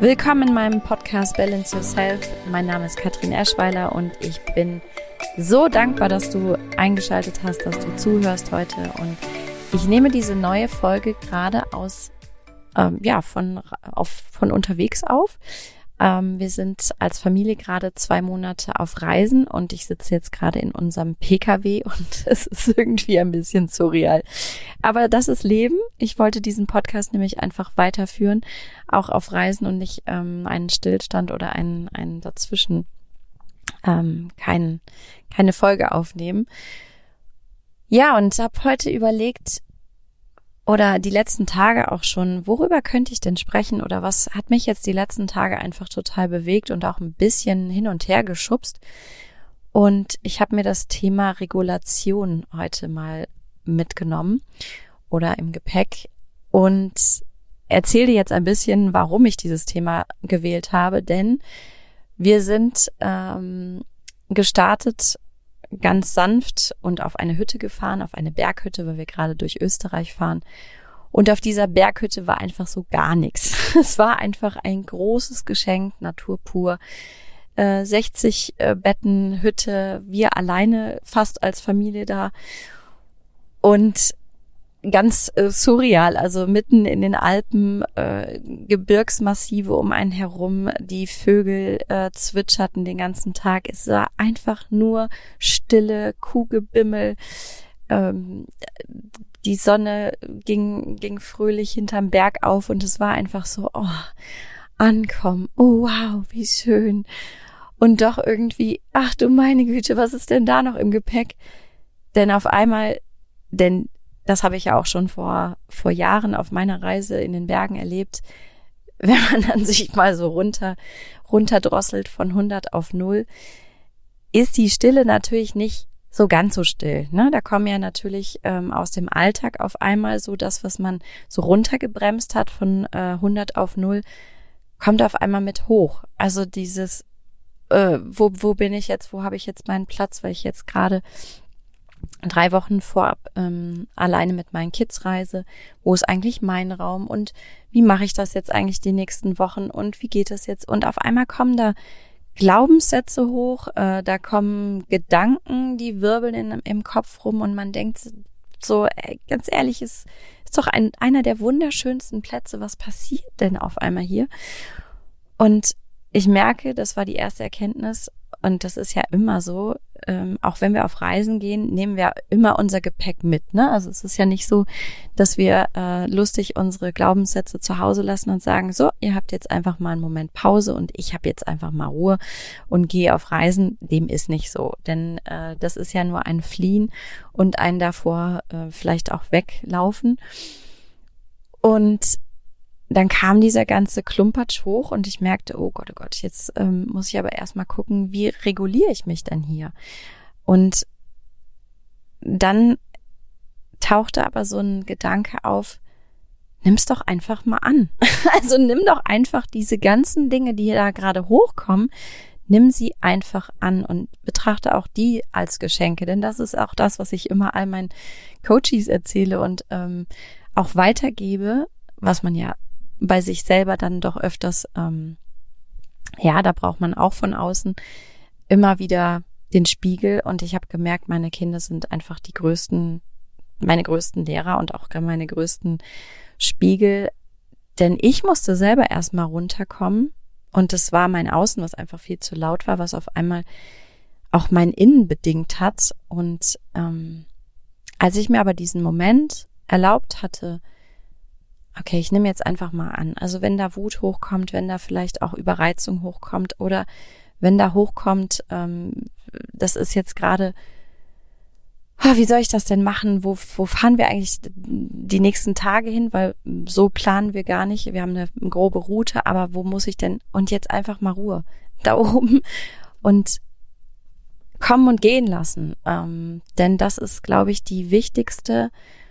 Willkommen in meinem Podcast Balance Yourself. Mein Name ist Katrin Eschweiler und ich bin so dankbar, dass du eingeschaltet hast, dass du zuhörst heute. Und ich nehme diese neue Folge gerade von unterwegs auf. Wir sind als Familie gerade 2 Monate auf Reisen und ich sitze jetzt gerade in unserem PKW und es ist irgendwie ein bisschen surreal. Aber das ist Leben. Ich wollte diesen Podcast nämlich einfach weiterführen, auch auf Reisen und nicht einen Stillstand oder einen dazwischen keine Folge aufnehmen. Ja, und habe heute überlegt, oder die letzten Tage auch schon, worüber könnte ich denn sprechen oder was hat mich jetzt die letzten Tage einfach total bewegt und auch ein bisschen hin und her geschubst. Und ich habe mir das Thema Regulation heute mal mitgenommen oder im Gepäck und erzähle dir jetzt ein bisschen, warum ich dieses Thema gewählt habe, denn wir sind gestartet ganz sanft und auf eine Hütte gefahren, auf eine Berghütte, weil wir gerade durch Österreich fahren. Und auf dieser Berghütte war einfach so gar nichts. Es war einfach ein großes Geschenk, Natur pur. 60 Betten, Hütte, wir alleine fast als Familie da. Und ganz surreal, also mitten in den Alpen, Gebirgsmassive um einen herum, die Vögel zwitscherten den ganzen Tag. Es war einfach nur Stille, Kuhgebimmel. Die Sonne ging fröhlich hinterm Berg auf und es war einfach so, ankommen, oh wow, wie schön. Und doch irgendwie, ach du meine Güte, was ist denn da noch im Gepäck? Denn das habe ich ja auch schon vor Jahren auf meiner Reise in den Bergen erlebt. Wenn man dann sich mal so runterdrosselt von 100 auf 0, ist die Stille natürlich nicht so ganz so still. Ne? Da kommen ja natürlich aus dem Alltag auf einmal so das, was man so runtergebremst hat von 100 auf 0, kommt auf einmal mit hoch. Also dieses, wo bin ich jetzt, wo habe ich jetzt meinen Platz, weil ich jetzt gerade 3 Wochen vorab alleine mit meinen Kids reise. Wo ist eigentlich mein Raum und wie mache ich das jetzt eigentlich die nächsten Wochen und wie geht das jetzt? Und auf einmal kommen da Glaubenssätze hoch, da kommen Gedanken, die wirbeln im Kopf rum und man denkt so, ganz ehrlich, ist doch einer der wunderschönsten Plätze. Was passiert denn auf einmal hier? Und ich merke, das war die erste Erkenntnis, und das ist ja immer so, auch wenn wir auf Reisen gehen, nehmen wir immer unser Gepäck mit, ne? Also es ist ja nicht so, dass wir lustig unsere Glaubenssätze zu Hause lassen und sagen, so, ihr habt jetzt einfach mal einen Moment Pause und ich habe jetzt einfach mal Ruhe und gehe auf Reisen. Dem ist nicht so, denn das ist ja nur ein Fliehen und ein davor vielleicht auch weglaufen. Und dann kam dieser ganze Klumpatsch hoch und ich merkte, oh Gott, jetzt muss ich aber erstmal gucken, wie reguliere ich mich denn hier? Und dann tauchte aber so ein Gedanke auf, nimm's doch einfach mal an. Also nimm doch einfach diese ganzen Dinge, die da gerade hochkommen, nimm sie einfach an und betrachte auch die als Geschenke, denn das ist auch das, was ich immer all meinen Coaches erzähle und auch weitergebe, was man ja bei sich selber dann doch öfters, da braucht man auch von außen immer wieder den Spiegel und ich habe gemerkt, meine Kinder sind einfach meine größten Lehrer und auch meine größten Spiegel, denn ich musste selber erstmal runterkommen und das war mein Außen, was einfach viel zu laut war, was auf einmal auch mein Innen bedingt hat und als ich mir aber diesen Moment erlaubt hatte, okay, ich nehme jetzt einfach mal an. Also wenn da Wut hochkommt, wenn da vielleicht auch Überreizung hochkommt oder wenn da hochkommt, das ist jetzt gerade, wie soll ich das denn machen? Wo fahren wir eigentlich die nächsten Tage hin? Weil so planen wir gar nicht. Wir haben eine grobe Route, aber wo muss ich denn? Und jetzt einfach mal Ruhe da oben und kommen und gehen lassen. Denn das ist, glaube ich, die wichtigste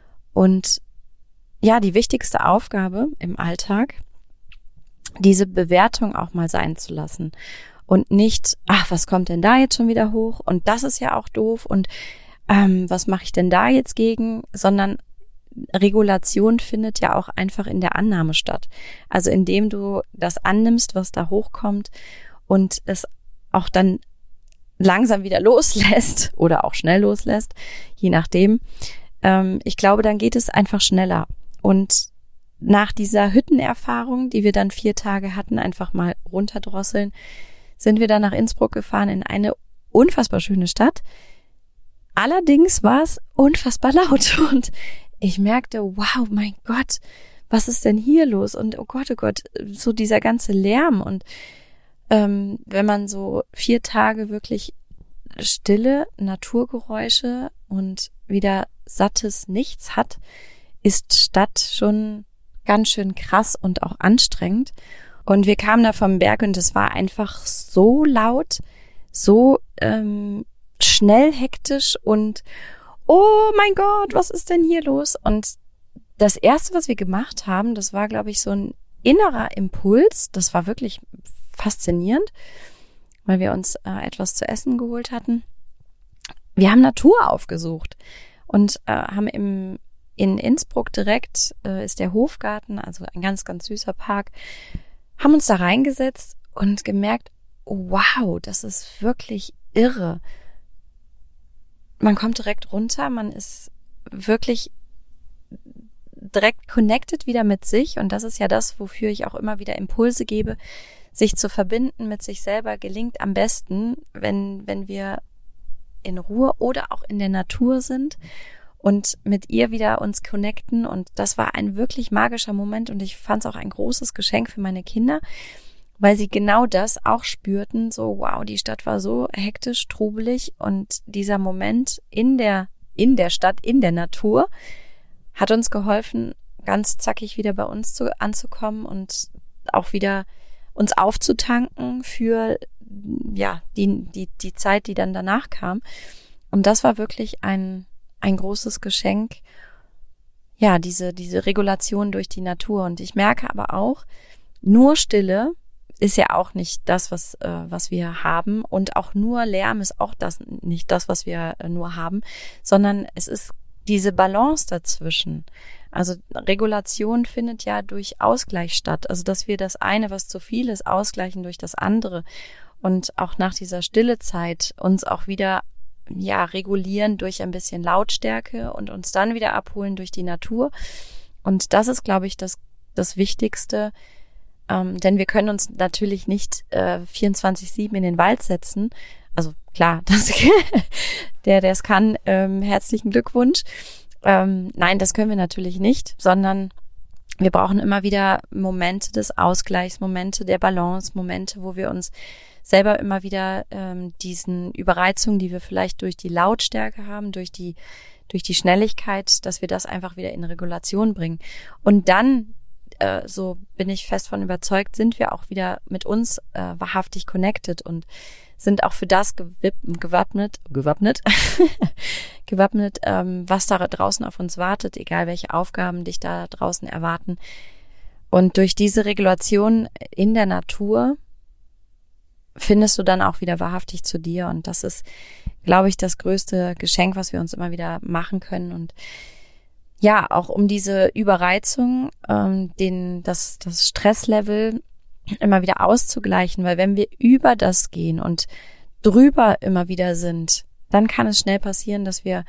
Aufgabe im Alltag, diese Bewertung auch mal sein zu lassen und nicht, was kommt denn da jetzt schon wieder hoch und das ist ja auch doof und was mache ich denn da jetzt gegen, sondern Regulation findet ja auch einfach in der Annahme statt. Also indem du das annimmst, was da hochkommt und es auch dann langsam wieder loslässt oder auch schnell loslässt, je nachdem. Ich glaube, dann geht es einfach schneller. Und nach dieser Hüttenerfahrung, die wir dann 4 Tage hatten, einfach mal runterdrosseln, sind wir dann nach Innsbruck gefahren in eine unfassbar schöne Stadt. Allerdings war es unfassbar laut und ich merkte, wow, mein Gott, was ist denn hier los? Und oh Gott, so dieser ganze Lärm. Und wenn man so 4 Tage wirklich Stille, Naturgeräusche und wieder sattes Nichts hat, ist Stadt schon ganz schön krass und auch anstrengend. Und wir kamen da vom Berg und es war einfach so laut, so schnell, hektisch und oh mein Gott, was ist denn hier los? Und das Erste, was wir gemacht haben, das war, glaube ich, so ein innerer Impuls. Das war wirklich faszinierend, weil wir uns etwas zu essen geholt hatten. Wir haben Natur aufgesucht und haben in Innsbruck direkt ist der Hofgarten, also ein ganz, ganz süßer Park, haben uns da reingesetzt und gemerkt, oh, wow, das ist wirklich irre. Man kommt direkt runter, man ist wirklich direkt connected wieder mit sich und das ist ja das, wofür ich auch immer wieder Impulse gebe, sich zu verbinden mit sich selber gelingt am besten, wenn wir in Ruhe oder auch in der Natur sind und mit ihr wieder uns connecten und das war ein wirklich magischer Moment und ich fand es auch ein großes Geschenk für meine Kinder, weil sie genau das auch spürten, so wow, die Stadt war so hektisch, trubelig und dieser Moment in der Stadt, in der Natur hat uns geholfen, ganz zackig wieder bei uns anzukommen und auch wieder uns aufzutanken für ja die Zeit, die dann danach kam. Und das war wirklich ein großes Geschenk, ja, diese Regulation durch die Natur. Und ich merke aber auch, nur Stille ist ja auch nicht das, was wir haben. Und auch nur Lärm ist auch nicht das, was wir nur haben, sondern es ist diese Balance dazwischen. Also Regulation findet ja durch Ausgleich statt. Also dass wir das eine, was zu viel ist, ausgleichen durch das andere. Und auch nach dieser Stillezeit uns auch wieder ja regulieren durch ein bisschen Lautstärke und uns dann wieder abholen durch die Natur. Und das ist, glaube ich, das Wichtigste. Denn wir können uns natürlich nicht 24/7 in den Wald setzen. Also klar, der es kann, herzlichen Glückwunsch. Nein, das können wir natürlich nicht, sondern wir brauchen immer wieder Momente des Ausgleichs, Momente der Balance, Momente, wo wir uns selber immer wieder diesen Überreizungen, die wir vielleicht durch die Lautstärke haben, durch die Schnelligkeit, dass wir das einfach wieder in Regulation bringen. Und dann, so bin ich fest von überzeugt, sind wir auch wieder mit uns wahrhaftig connected und sind auch für das gewappnet, was da draußen auf uns wartet, egal welche Aufgaben dich da draußen erwarten. Und durch diese Regulation in der Natur findest du dann auch wieder wahrhaftig zu dir. Und das ist, glaube ich, das größte Geschenk, was wir uns immer wieder machen können. Und ja, auch um diese Überreizung, das Stresslevel immer wieder auszugleichen, weil wenn wir über das gehen und drüber immer wieder sind, dann kann es schnell passieren, dass wir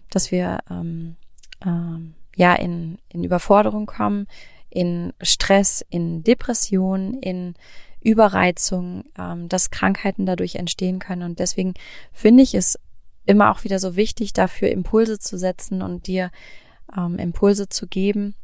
in Überforderung kommen, in Stress, in Depression, in Überreizung, dass Krankheiten dadurch entstehen können. Und deswegen finde ich es immer auch wieder so wichtig, dafür Impulse zu setzen und dir Impulse zu geben,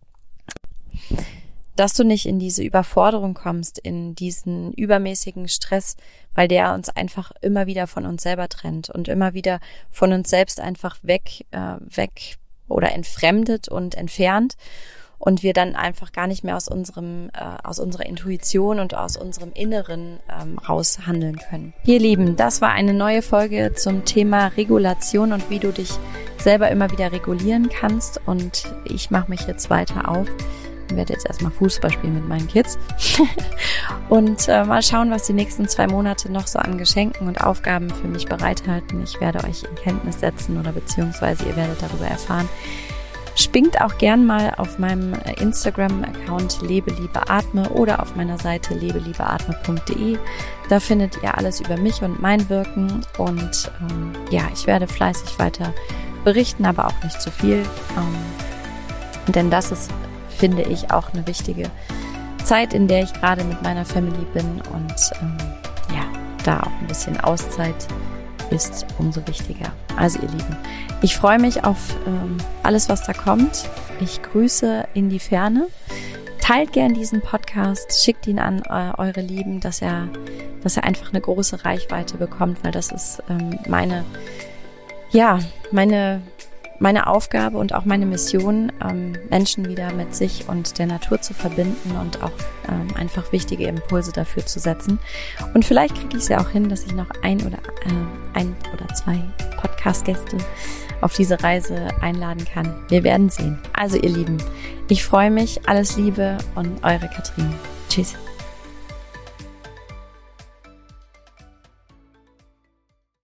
dass du nicht in diese Überforderung kommst, in diesen übermäßigen Stress, weil der uns einfach immer wieder von uns selber trennt und immer wieder von uns selbst einfach weg oder entfremdet und entfernt und wir dann einfach gar nicht mehr aus unserer Intuition und aus unserem Inneren raus handeln können. Ihr Lieben, das war eine neue Folge zum Thema Regulation und wie du dich selber immer wieder regulieren kannst und ich mache mich jetzt weiter auf. Ich werde jetzt erstmal Fußball spielen mit meinen Kids und mal schauen, was die nächsten 2 Monate noch so an Geschenken und Aufgaben für mich bereithalten. Ich werde euch in Kenntnis setzen oder beziehungsweise ihr werdet darüber erfahren. Spingt auch gern mal auf meinem Instagram-Account Lebe, Liebe, Atme oder auf meiner Seite lebeliebeatme.de. Da findet ihr alles über mich und mein Wirken. Und ich werde fleißig weiter berichten, aber auch nicht zu viel. Denn das ist, finde ich, auch eine wichtige Zeit, in der ich gerade mit meiner Family bin. Und da auch ein bisschen Auszeit ist umso wichtiger. Also ihr Lieben, ich freue mich auf alles, was da kommt. Ich grüße in die Ferne. Teilt gern diesen Podcast, schickt ihn an eure Lieben, dass er einfach eine große Reichweite bekommt, weil das ist meine Aufgabe und auch meine Mission, Menschen wieder mit sich und der Natur zu verbinden und auch einfach wichtige Impulse dafür zu setzen. Und vielleicht kriege ich es ja auch hin, dass ich noch ein oder zwei Podcast-Gäste auf diese Reise einladen kann. Wir werden sehen. Also ihr Lieben, ich freue mich. Alles Liebe und eure Katrin. Tschüss.